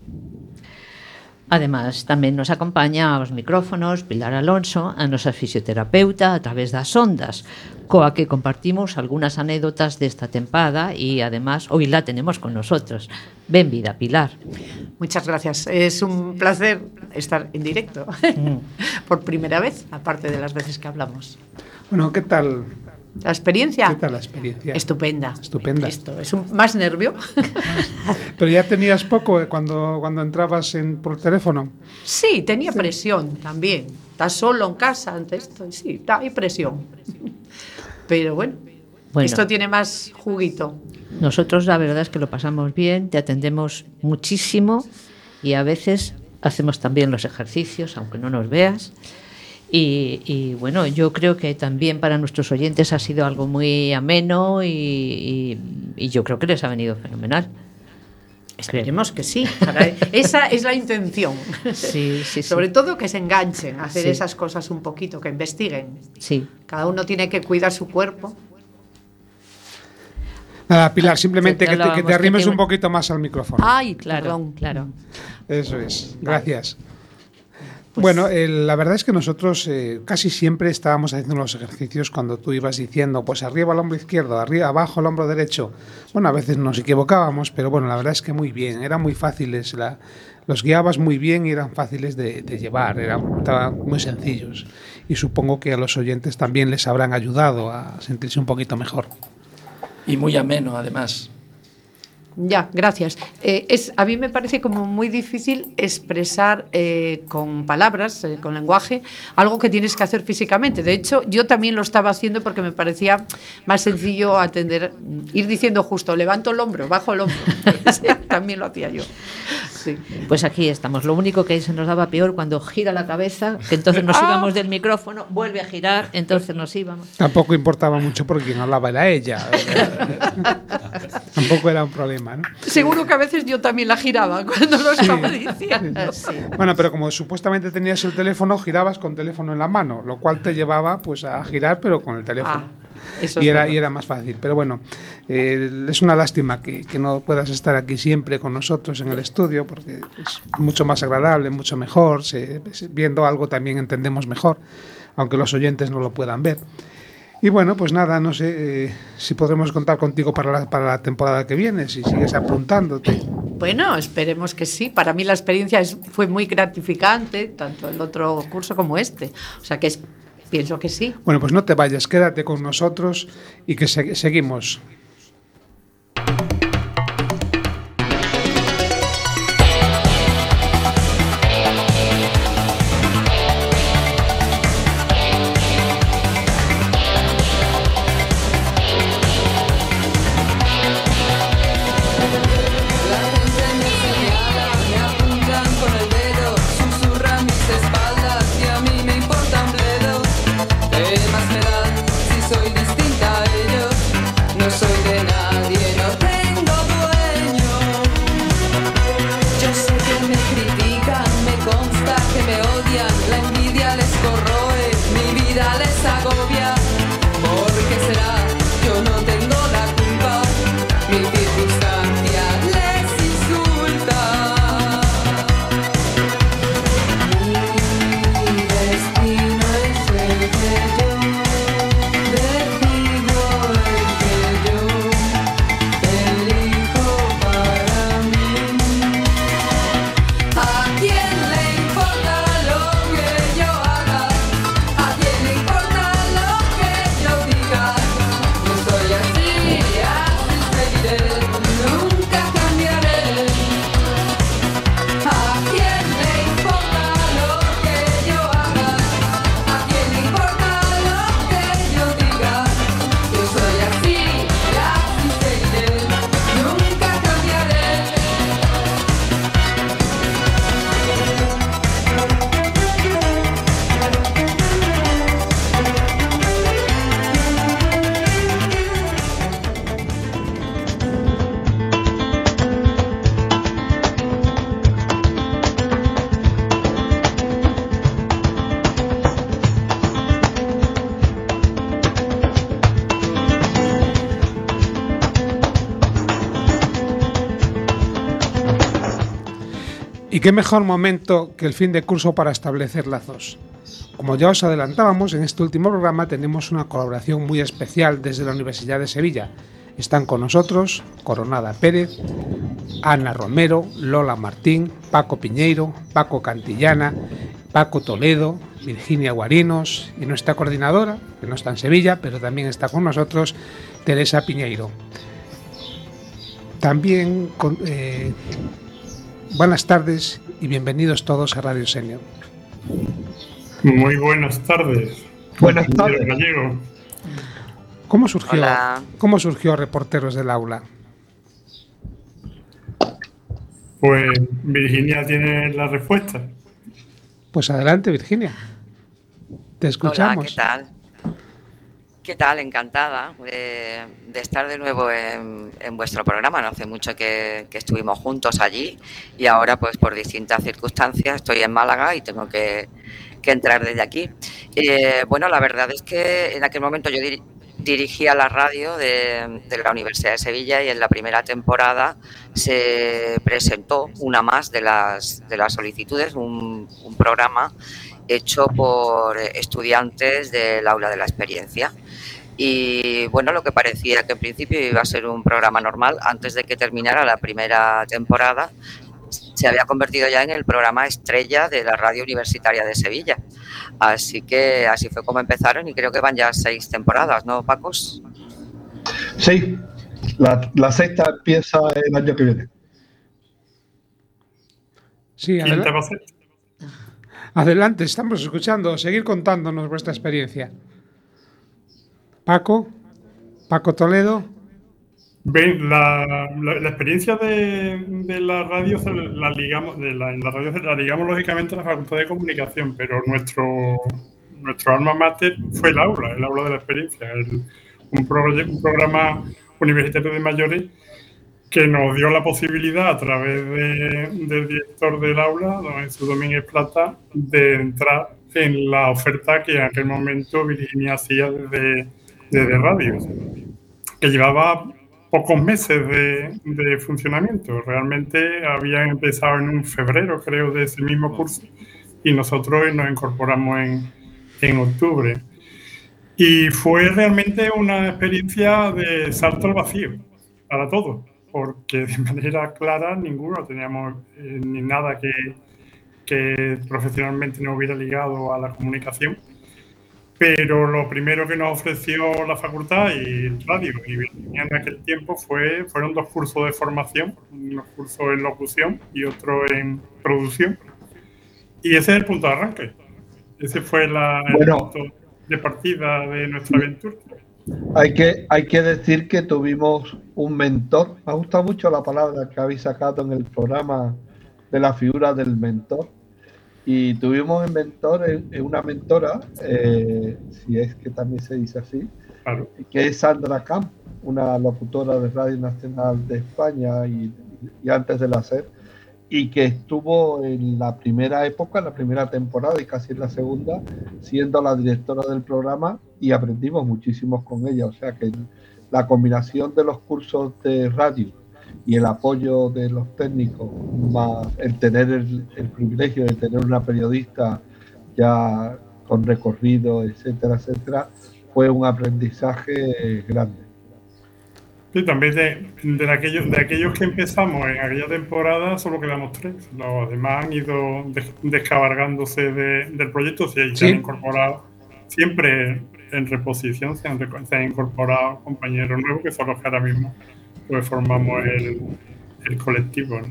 Ademais, tamén nos acompaña aos micrófonos Pilar Alonso, a nosa fisioterapeuta a través das ondas, coa que compartimos algunhas anécdotas desta tempada e, además, hoy la tenemos con nosotros. Benvida, Pilar. Muchas gracias. Es un placer estar en directo mm. por primera vez, aparte de las veces que hablamos. Bueno, ¿qué tal? ¿La experiencia? ¿Qué tal la experiencia? Estupenda. Estupenda. Esto es un, más nervio. Pero ya tenías poco eh, cuando, cuando entrabas en, por teléfono. Sí, tenía sí. presión también. Estás solo en casa ante esto. Sí, hay presión. Pero bueno, bueno, esto tiene más juguito. Nosotros la verdad es que lo pasamos bien, te atendemos muchísimo y a veces hacemos también los ejercicios, aunque no nos veas. Y, y bueno, yo creo que también para nuestros oyentes ha sido algo muy ameno y, y, y yo creo que les ha venido fenomenal. Esperemos que sí. Esa es la intención. Sí, sí, Sobre sí. todo que se enganchen a hacer sí. esas cosas un poquito, que investiguen. Sí. Cada uno tiene que cuidar su cuerpo. Nada, Pilar, simplemente que te, que te arrimes que te... un poquito más al micrófono. Ay, claro, perdón. claro. Eso es. Gracias. Pues, bueno, eh, la verdad es que nosotros eh, casi siempre estábamos haciendo los ejercicios cuando tú ibas diciendo, pues arriba el hombro izquierdo, arriba, abajo el hombro derecho. Bueno, a veces nos equivocábamos, pero bueno, la verdad es que muy bien, eran muy fáciles, la, los guiabas muy bien y eran fáciles de, de llevar, eran, estaban muy sencillos. Y supongo que a los oyentes también les habrán ayudado a sentirse un poquito mejor. Y muy ameno, además. Ya, gracias. Eh, es, a mí me parece como muy difícil expresar eh, con palabras, eh, con lenguaje, algo que tienes que hacer físicamente. De hecho, yo también lo estaba haciendo porque me parecía más sencillo atender, ir diciendo justo, levanto el hombro, bajo el hombro. Sí, también lo hacía yo. Sí. Pues aquí estamos. Lo único que se nos daba peor cuando gira la cabeza, que entonces nos ah. íbamos del micrófono, vuelve a girar, entonces nos íbamos. Tampoco importaba mucho porque quien hablaba era ella. Tampoco era un problema, ¿no? Seguro que a veces yo también la giraba cuando lo estaba sí, diciendo. Sí. Bueno, pero como supuestamente tenías el teléfono, girabas con teléfono en la mano, lo cual te llevaba pues a girar, pero con el teléfono. Ah. Eso y, era, y era más fácil. Pero bueno, eh, es una lástima que, que no puedas estar aquí siempre con nosotros en el estudio, porque es mucho más agradable, mucho mejor. Se, viendo algo también entendemos mejor, aunque los oyentes no lo puedan ver. Y bueno, pues nada, no sé eh, si podremos contar contigo para la, para la temporada que viene, si sigues apuntándote. Bueno, esperemos que sí. Para mí la experiencia es, fue muy gratificante, tanto el otro curso como este. O sea que es, pienso que sí. Bueno, pues no te vayas, quédate con nosotros y que se, seguimos. Soy Y qué mejor momento que el fin de curso para establecer lazos. Como ya os adelantábamos, en este último programa tenemos una colaboración muy especial desde la Universidad de Sevilla. Están con nosotros Coronada Pérez, Ana Romero, Lola Martín, Paco Piñeiro, Paco Cantillana, Paco Toledo, Virginia Guarinos y nuestra coordinadora, que no está en Sevilla, pero también está con nosotros, Teresa Piñeiro. También con, eh, buenas tardes y bienvenidos todos a Radio Senior. Muy buenas tardes. Buenas tardes. Gallego. ¿Cómo surgió, Hola. ¿Cómo surgió Reporteros del Aula? Pues Virginia tiene la respuesta. Pues adelante, Virginia. Te escuchamos. Hola, ¿qué tal? ¿Qué tal? Encantada de, de estar de nuevo en, en vuestro programa. No hace mucho que, que estuvimos juntos allí y ahora, pues por distintas circunstancias, estoy en Málaga y tengo que, que entrar desde aquí. Eh, bueno, la verdad es que en aquel momento yo dir, dirigía la radio de, de la Universidad de Sevilla y en la primera temporada se presentó una más de las, de las solicitudes, un, un programa hecho por estudiantes del aula de la experiencia. Y bueno, lo que parecía que en principio iba a ser un programa normal, antes de que terminara la primera temporada, se había convertido ya en el programa estrella de la radio universitaria de Sevilla. Así que así fue como empezaron y creo que van ya seis temporadas, ¿no, Pacos? Sí, la, la sexta empieza el año que viene. Sí, adela- adelante, estamos escuchando, seguir contándonos vuestra experiencia. Paco, Paco Toledo. Ven, la, la, la experiencia de, de la radio la ligamos, de la, en la radio la ligamos lógicamente a la Facultad de Comunicación, pero nuestro nuestro alma mater fue el aula, el aula de la experiencia, el, un, pro, un programa universitario de mayores que nos dio la posibilidad a través de, del director del aula, don Jesús Domínguez Plata, de entrar en la oferta que en aquel momento Virginia hacía desde, desde radio, que llevaba pocos meses de, de funcionamiento. Realmente habían empezado en un febrero, creo, de ese mismo curso y nosotros nos incorporamos en, en octubre. Y fue realmente una experiencia de salto al vacío para todos, porque de manera clara ninguno teníamos eh, ni nada que, que profesionalmente nos hubiera ligado a la comunicación. Pero lo primero que nos ofreció la facultad y radio y en aquel tiempo fue, fueron dos cursos de formación, unos cursos en locución y otro en producción. Y ese es el punto de arranque. Ese fue la, el bueno, punto de partida de nuestra aventura. Hay que, hay que decir que tuvimos un mentor. Me gusta mucho la palabra que habéis sacado en el programa de la figura del mentor. Y tuvimos un mentor, una mentora, eh, si es que también se dice así, claro, que es Sandra Camp, una locutora de Radio Nacional de España y, y antes de la SER, y que estuvo en la primera época, en la primera temporada y casi en la segunda, siendo la directora del programa, y aprendimos muchísimo con ella. O sea que la combinación de los cursos de radio y el apoyo de los técnicos, más el tener el, el privilegio de tener una periodista ya con recorrido, etcétera, etcétera, fue un aprendizaje grande. Sí, también de, de, aquellos, de aquellos que empezamos en aquella temporada solo quedamos tres. Los demás han ido des, descabalgándose de, del proyecto, se, se han incorporado siempre en reposición, se han, se han incorporado compañeros nuevos que son los que ahora mismo pues formamos el, el colectivo, ¿no?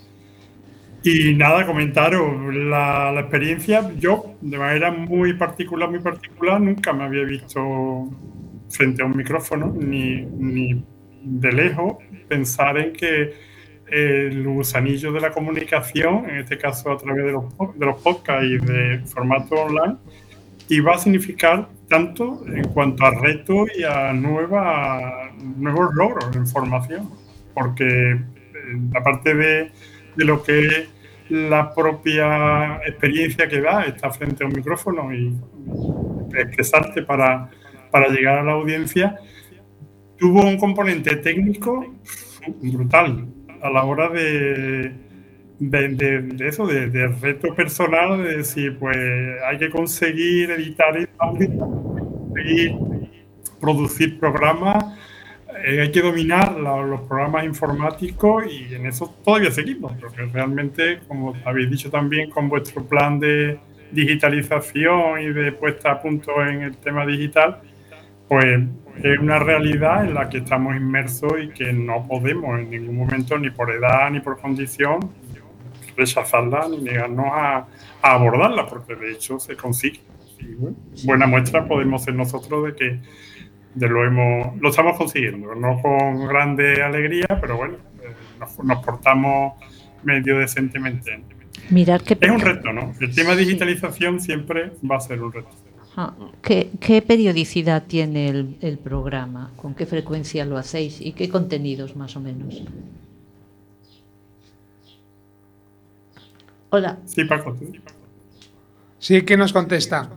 Y nada, comentaros la, la experiencia. Yo, de manera muy particular, muy particular, nunca me había visto frente a un micrófono, ni, ni de lejos, pensar en que el gusanillo de la comunicación, en este caso a través de los, de los podcasts y de formato online, iba a significar tanto en cuanto a retos y a nueva, nuevos logros en formación, porque aparte de, de lo que es la propia experiencia que da estar frente a un micrófono y expresarte para, para llegar a la audiencia, tuvo un componente técnico brutal a la hora de, de, de, de eso, de, de reto personal, de decir, pues hay que conseguir editar audio, conseguir producir programas, eh, hay que dominar la, los programas informáticos y en eso todavía seguimos, porque realmente, como habéis dicho también, con vuestro plan de digitalización y de puesta a punto en el tema digital, pues es una realidad en la que estamos inmersos y que no podemos en ningún momento, ni por edad ni por condición, rechazarla ni negarnos a, a abordarla, porque de hecho se consigue. Y bueno, buena muestra podemos ser nosotros de que de lo hemos lo estamos consiguiendo, no con grande alegría, pero bueno, eh, nos, nos portamos medio decentemente. Mirar qué es un reto, ¿no? El tema de digitalización siempre va a ser un reto. Ah, ¿qué, ¿Qué periodicidad tiene el, el programa? ¿Con qué frecuencia lo hacéis? ¿Y qué contenidos más o menos? Hola. Sí, Paco. Sí, ¿quién nos contesta?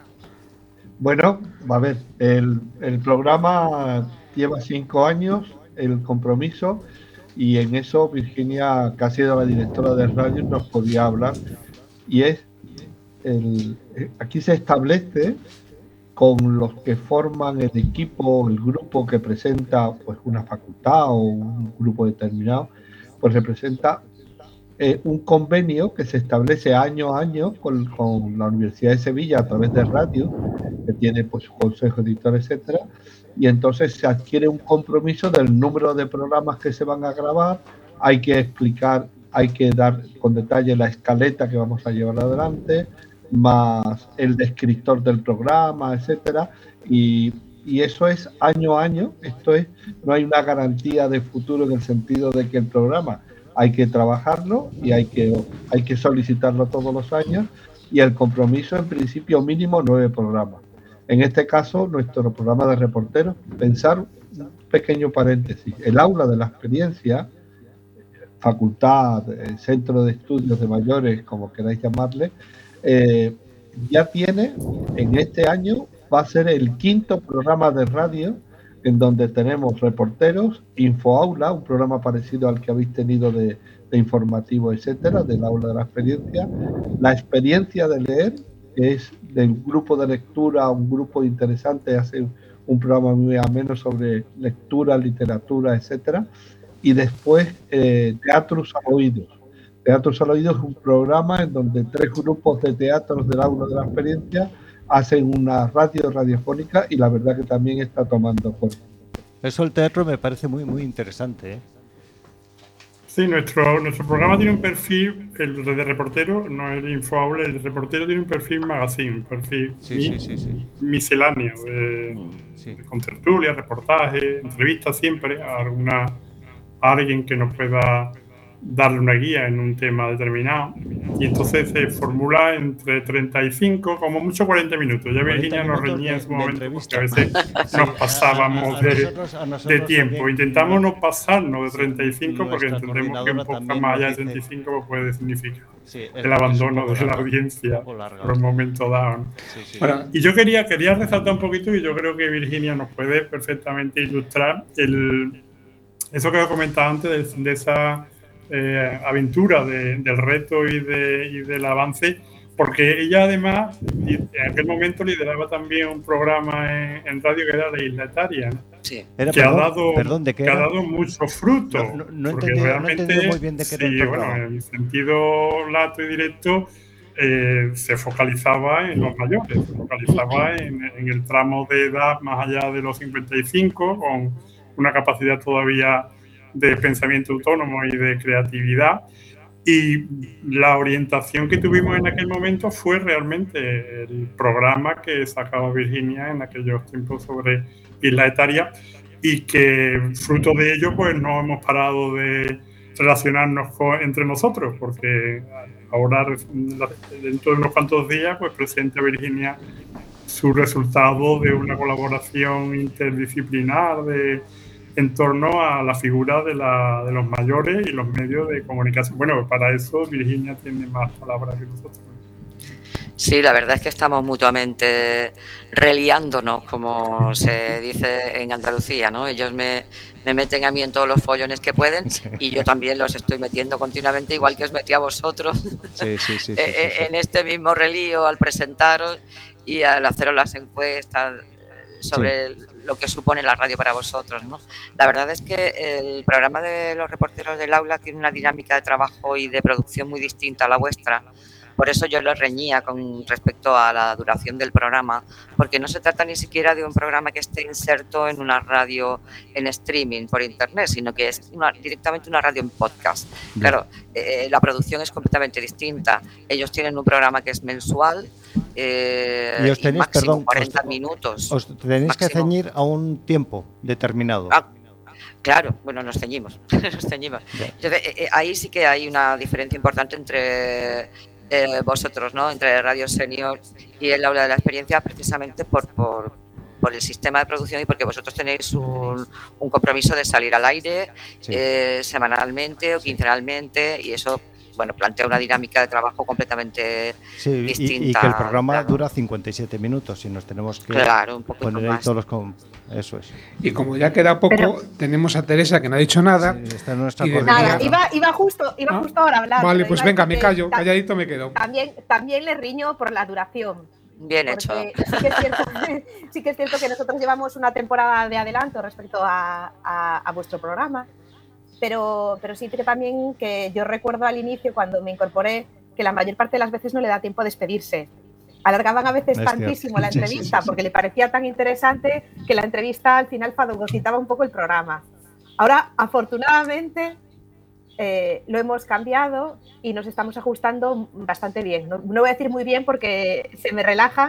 Bueno, a ver, el, el programa lleva cinco años, el compromiso, y en eso Virginia, que ha sido la directora de radio, nos podía hablar. Y es, el, aquí se establece con los que forman el equipo, el grupo que presenta pues una facultad o un grupo determinado, pues representa Eh, un convenio que se establece año a año con, con la Universidad de Sevilla a través de radio, que tiene pues su consejo editor, etcétera, y entonces se adquiere un compromiso del número de programas que se van a grabar. Hay que explicar, hay que dar con detalle la escaleta que vamos a llevar adelante, más el descriptor del programa, etcétera, y, y eso es año a año. Esto es, no hay una garantía de futuro en el sentido de que el programa hay que trabajarlo y hay que, hay que solicitarlo todos los años, y el compromiso en principio mínimo nueve programas. En este caso, nuestro programa de reporteros, pensar un pequeño paréntesis, el aula de la experiencia, facultad, centro de estudios de mayores, como queráis llamarle, eh, ya tiene, en este año, va a ser el quinto programa de radio en donde tenemos reporteros, Infoaula, un programa parecido al que habéis tenido de, de informativo, etcétera, del aula de la experiencia, la experiencia de leer, que es del grupo de lectura, un grupo interesante, hace un programa muy ameno sobre lectura, literatura, etcétera, y después eh, Teatros al Oído. Teatros al Oído es un programa en donde tres grupos de teatros del aula de la experiencia hacen una radio radiofónica, y la verdad que también está tomando cuerpo. Eso el teatro me parece muy muy interesante, ¿eh? Sí, nuestro, nuestro programa tiene un perfil, el de reportero, no el Infoaula, el de reportero tiene un perfil magazine, un perfil sí, mi, sí, sí, sí. misceláneo, de, sí. con tertulia, reportaje, entrevistas siempre a, alguna, a alguien que nos pueda darle una guía en un tema determinado, y entonces se formula entre treinta y cinco, como mucho cuarenta minutos. Ya Virginia nos reñía en su momento porque a veces nos pasábamos de, nosotros, nosotros de tiempo. Intentamos no pasarnos de treinta y cinco porque entendemos que un poco más allá de treinta y cinco puede significar sí, el abandono de la audiencia por un momento dado, ¿no? Sí, sí. Bueno, y yo quería, quería resaltar un poquito, y yo creo que Virginia nos puede perfectamente ilustrar el, eso que he comentado antes de, de esa Eh, aventura de, del reto y, de, y del avance, porque ella además en aquel momento lideraba también un programa en, en radio que era La Isla Etaria, ¿no? Sí. Era, que, perdón, ha dado, perdón, ¿de qué que era? ha dado muchos frutos, no, no, no porque entendí, realmente no muy bien de qué sí, era el bueno, en sentido lato y directo eh, se focalizaba en los mayores, se focalizaba en, en el tramo de edad más allá de los cincuenta y cinco, con una capacidad todavía de pensamiento autónomo y de creatividad, y la orientación que tuvimos en aquel momento fue realmente el programa que sacaba Virginia en aquellos tiempos sobre Isla Etaria, y que fruto de ello pues no hemos parado de relacionarnos con, entre nosotros, porque ahora dentro de unos cuantos días pues presenta Virginia su resultado de una colaboración interdisciplinar de en torno a la figura de, la, de los mayores y los medios de comunicación. Bueno, para eso Virginia tiene más palabras que nosotros. Sí, la verdad es que estamos mutuamente reliándonos, como se dice en Andalucía, ¿no? Ellos me, me meten a mí en todos los follones que pueden y yo también los estoy metiendo continuamente, igual que os metí a vosotros sí, sí, sí, sí, sí, en sí. este mismo relío al presentaros y al haceros las encuestas sobre sí. lo que supone la radio para vosotros, ¿no? La verdad es que el programa de los reporteros del aula tiene una dinámica de trabajo y de producción muy distinta a la vuestra. Por eso yo lo reñía con respecto a la duración del programa, porque no se trata ni siquiera de un programa que esté inserto en una radio en streaming por internet, sino que es una, directamente una radio en podcast. Claro, eh, la producción es completamente distinta. Ellos tienen un programa que es mensual, eh, y os tenéis, y máximo perdón, cuarenta os, minutos. Os tenéis máximo. que ceñir a un tiempo determinado. Ah, claro, bueno, nos ceñimos, nos ceñimos. Entonces, eh, ahí sí que hay una diferencia importante entre Eh, vosotros, ¿no? Entre Radio Senior y el aula de la experiencia, precisamente por, por, por el sistema de producción y porque vosotros tenéis un, un compromiso de salir al aire sí. eh, semanalmente o quincenalmente y eso, bueno, plantea una dinámica de trabajo completamente sí, distinta. Y, y que el programa claro. dura cincuenta y siete minutos y nos tenemos que claro, un poco poner ahí más. todos los... Com- Eso es. Y como ya queda poco, Pero, tenemos a Teresa que no ha dicho nada. Sí, está en nuestra nada, iba, iba justo, iba ¿Ah? justo ahora a hablar. Vale, pues venga, me callo, calladito me quedo. También, también le riño por la duración. Bien hecho. Sí que, es cierto, sí que es cierto que nosotros llevamos una temporada de adelanto respecto a, a, a vuestro programa, pero, pero sí que también que yo recuerdo al inicio cuando me incorporé que la mayor parte de las veces no le da tiempo a despedirse. Alargaban a veces es tantísimo cierto. la entrevista sí, sí, sí. porque le parecía tan interesante que la entrevista al final fagocitaba un poco el programa. Ahora, afortunadamente, eh, lo hemos cambiado y nos estamos ajustando bastante bien. No, no voy a decir muy bien porque se me relaja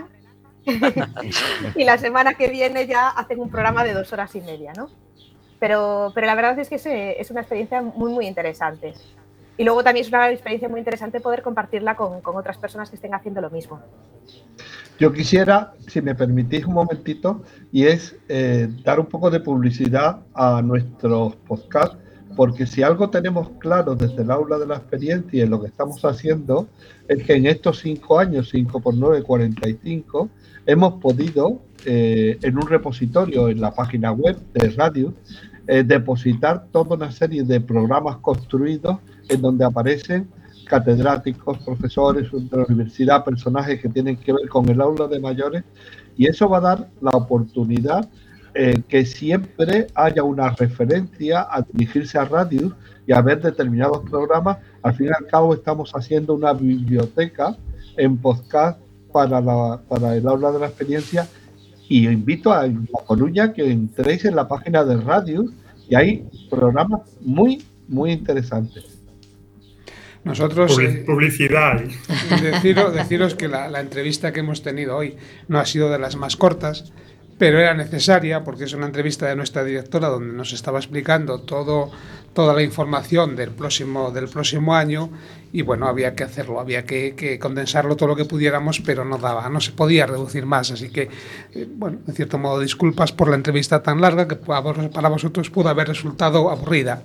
y la semana que viene ya hacen un programa de dos horas y media, ¿no? Pero, pero la verdad es que es, es una experiencia muy, muy interesante. Y luego también es una experiencia muy interesante poder compartirla con, con otras personas que estén haciendo lo mismo. Yo quisiera, si me permitís un momentito, y es eh, dar un poco de publicidad a nuestros podcasts, porque si algo tenemos claro desde el aula de la experiencia y en lo que estamos haciendo, es que en estos cinco años, cinco por nueve, cuarenta y cinco, hemos podido, eh, en un repositorio en la página web de Radio, eh, depositar toda una serie de programas construidos en donde aparecen catedráticos, profesores de la universidad, personajes que tienen que ver con el aula de mayores, y eso va a dar la oportunidad eh, que siempre haya una referencia a dirigirse a radio y a ver determinados programas. Al fin y al cabo estamos haciendo una biblioteca en podcast para, la, para el aula de la experiencia, y invito a La Coruña que entréis en la página de radio y hay programas muy, muy interesantes. Nosotros, eh, publicidad. Deciros, deciros que la, la entrevista que hemos tenido hoy no ha sido de las más cortas, pero era necesaria porque es una entrevista de nuestra directora donde nos estaba explicando todo, toda la información del próximo, del próximo año y bueno, había que hacerlo, había que, que condensarlo todo lo que pudiéramos, pero no daba, no se podía reducir más, así que, eh, bueno, en cierto modo disculpas por la entrevista tan larga que para vosotros pudo haber resultado aburrida.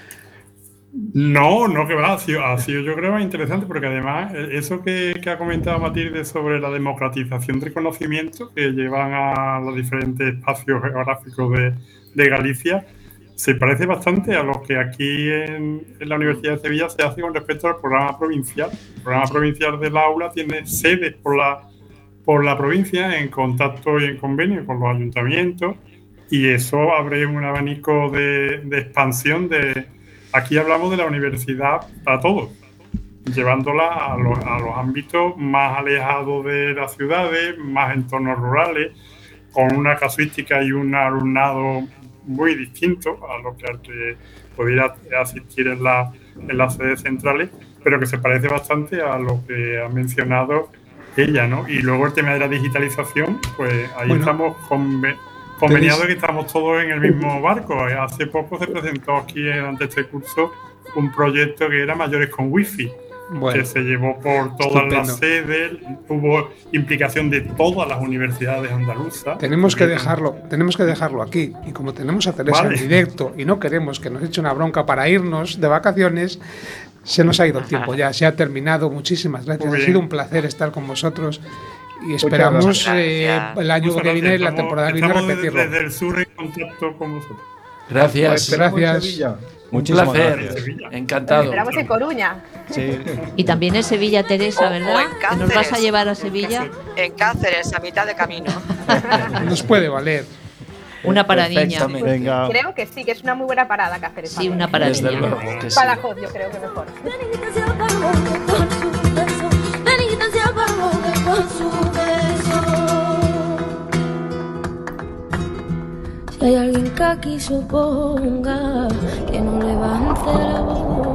No, no que va, ha sido, ha sido yo creo más interesante porque además eso que, que ha comentado Matilde sobre la democratización del conocimiento que llevan a los diferentes espacios geográficos de, de Galicia se parece bastante a lo que aquí en, en la Universidad de Sevilla se hace con respecto al programa provincial. El programa provincial del aula tiene sedes por la, por la provincia en contacto y en convenio con los ayuntamientos y eso abre un abanico de, de expansión de... Aquí hablamos de la universidad para todos, llevándola a los, a los ámbitos más alejados de las ciudades, más entornos rurales, con una casuística y un alumnado muy distinto a lo que al que pudiera asistir en, la, en las sedes centrales, pero que se parece bastante a lo que ha mencionado ella, ¿no? Y luego el tema de la digitalización, pues ahí bueno. estamos con... Conveniado que estamos todos en el mismo barco. Hace poco se presentó aquí durante este curso un proyecto que era Mayores con Wi-Fi, bueno, que se llevó por todas estupendo. las sedes, hubo implicación de todas las universidades andaluzas. Tenemos que dejarlo, tenemos que dejarlo aquí. Y como tenemos a Teresa vale. en directo y no queremos que nos eche una bronca para irnos de vacaciones, se nos ha ido el tiempo ya, se ha terminado. Muchísimas gracias, ha sido un placer estar con vosotros. Y esperamos eh, el año que viene, la temporada que viene, repetirlo. Desde el sur en contacto con vosotros. Gracias. Pues Gracias. Un Muchísimas placer. gracias. Encantado. Esperamos en Coruña. Sí. Y también en Sevilla, Teresa, O- o ¿verdad? en Que nos vas a Cáceres. llevar a Sevilla. En Cáceres, a mitad de camino. Nos puede valer. Una paradiña. Perfectamente. Venga. Creo que sí, que es una muy buena parada Cáceres. Sí, una paradiña. Desde luego que sí. Badajoz, yo creo que mejor. Si hay alguien que aquí suponga que no levante la voz.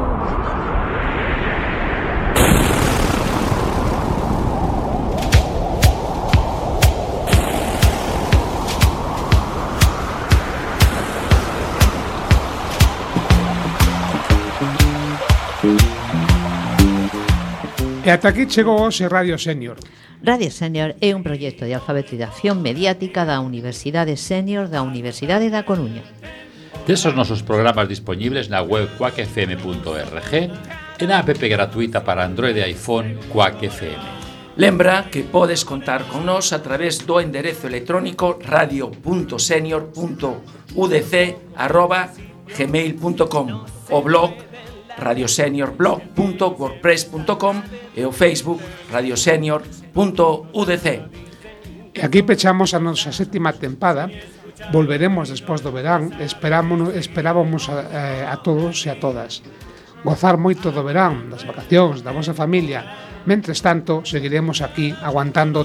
E ata aquí chegou hoxe Radio Senior. Radio Senior é un proxecto de alfabetización mediática da Universidade Senior da Universidade da Coruña. Desos nosos programas disponibles na web quack f m punto org e na app gratuita para Android e iPhone Quack F M. Lembra que podes contar con nós a través do enderezo electrónico radio punto senior punto u d c arroba gmail punto com, o blog radioseniorblog punto wordpress punto com e o Facebook radiosenior punto u d c. E aquí pechamos a nosa sétima tempada. Volveremos despois do verán. Esperámonos, esperábamos a, eh, a todos e a todas gozar moito do verán, das vacacións, da vosa familia. Mentres tanto, seguiremos aquí aguantando